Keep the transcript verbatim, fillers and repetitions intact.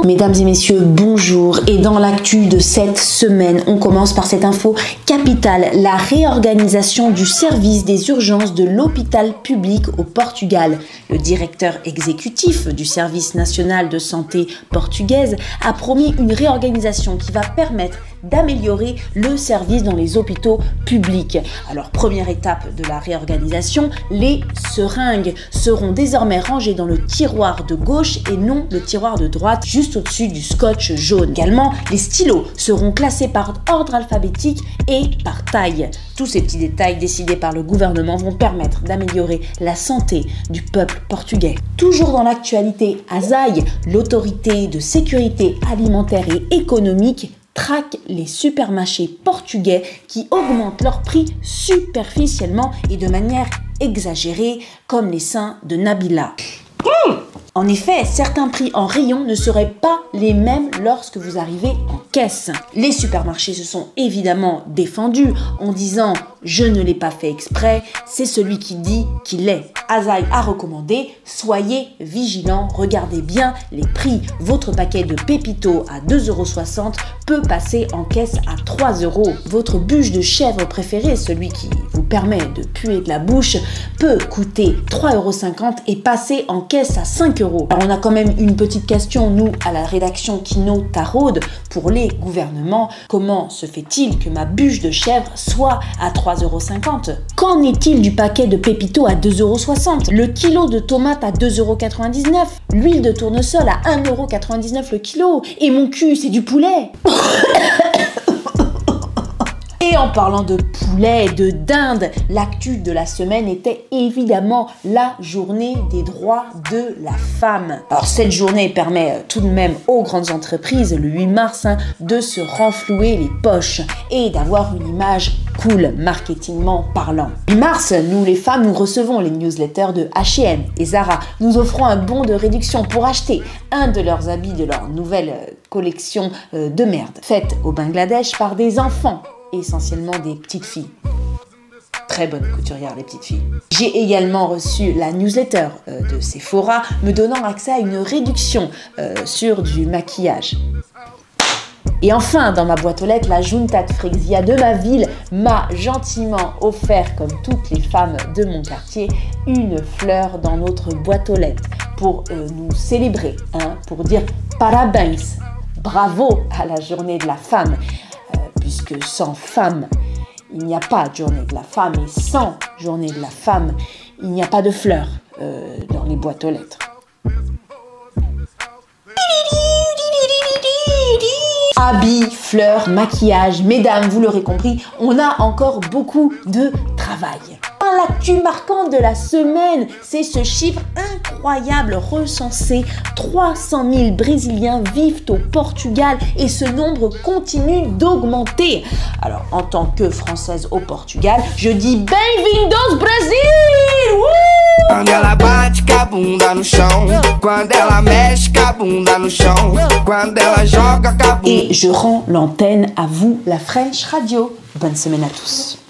Mesdames et messieurs, bonjour. Et dans l'actu de cette semaine, on commence par cette info capitale, la réorganisation du service des urgences de l'hôpital public au Portugal. Le directeur exécutif du service national de santé portugaise a promis une réorganisation qui va permettre d'améliorer le service dans les hôpitaux publics. Alors, première étape de la réorganisation, les seringues seront désormais rangées dans le tiroir de gauche et non le tiroir de droite, juste au-dessus du scotch jaune. Également, les stylos seront classés par ordre alphabétique et par taille. Tous ces petits détails décidés par le gouvernement vont permettre d'améliorer la santé du peuple portugais. Toujours dans l'actualité, Asahi, l'autorité de sécurité alimentaire et économique, traque les supermarchés portugais qui augmentent leurs prix superficiellement et de manière exagérée, comme les seins de Nabila. Mmh En effet, certains prix en rayon ne seraient pas les mêmes lorsque vous arrivez en caisse. Les supermarchés se sont évidemment défendus en disant « je ne l'ai pas fait exprès, c'est celui qui dit qu'il l'est ». Asahi a recommandé « soyez vigilants, regardez bien les prix. Votre paquet de Pépito à deux euros soixante peut passer en caisse à trois euros. Votre bûche de chèvre préférée, celui qui vous permet de puer de la bouche, peut coûter trois euros cinquante et passer en caisse à cinq euros. Alors on a quand même une petite question, nous, à la rédaction Kino Taraude, pour les gouvernements. Comment se fait-il que ma bûche de chèvre soit à trois euros cinquante ? Qu'en est-il du paquet de Pépito à deux euros soixante ? Le kilo de tomates à deux euros quatre-vingt-dix-neuf ? L'huile de tournesol à un euro quatre-vingt-dix-neuf le kilo ? Et mon cul, c'est du poulet ? Et en parlant de poulet, de dinde, l'actu de la semaine était évidemment la journée des droits de la femme. Alors cette journée permet tout de même aux grandes entreprises, le huit mars, hein, de se renflouer les poches et d'avoir une image cool, marketingment parlant. huit mars, nous les femmes, nous recevons les newsletters de H et M et Zara. Nous offrons un bon de réduction pour acheter un de leurs habits de leur nouvelle collection de merde, faite au Bangladesh par des enfants, essentiellement des petites filles. Très bonnes couturières, les petites filles. J'ai également reçu la newsletter euh, de Sephora, me donnant accès à une réduction euh, sur du maquillage. Et enfin, dans ma boîte aux lettres, la Junta de Frexia de ma ville m'a gentiment offert, comme toutes les femmes de mon quartier, une fleur dans notre boîte aux lettres pour euh, nous célébrer, hein, pour dire parabéns, bravo à la journée de la femme. Puisque sans femme, il n'y a pas de journée de la femme, et sans journée de la femme, il n'y a pas de fleurs euh, dans les boîtes aux lettres. Habits, fleurs, maquillage, mesdames, vous l'aurez compris, on a encore beaucoup de travail. L'actu marquante de la semaine, c'est ce chiffre incroyable recensé. trois cent mille Brésiliens vivent au Portugal et ce nombre continue d'augmenter. Alors, en tant que Française au Portugal, je dis Bem-vindos Brasil! Quando ela bate com a bunda no chão, quando ela mexe com a bunda no chão, quando ela joga com a bunda. Et je rends l'antenne à vous, la French Radio. Bonne semaine à tous.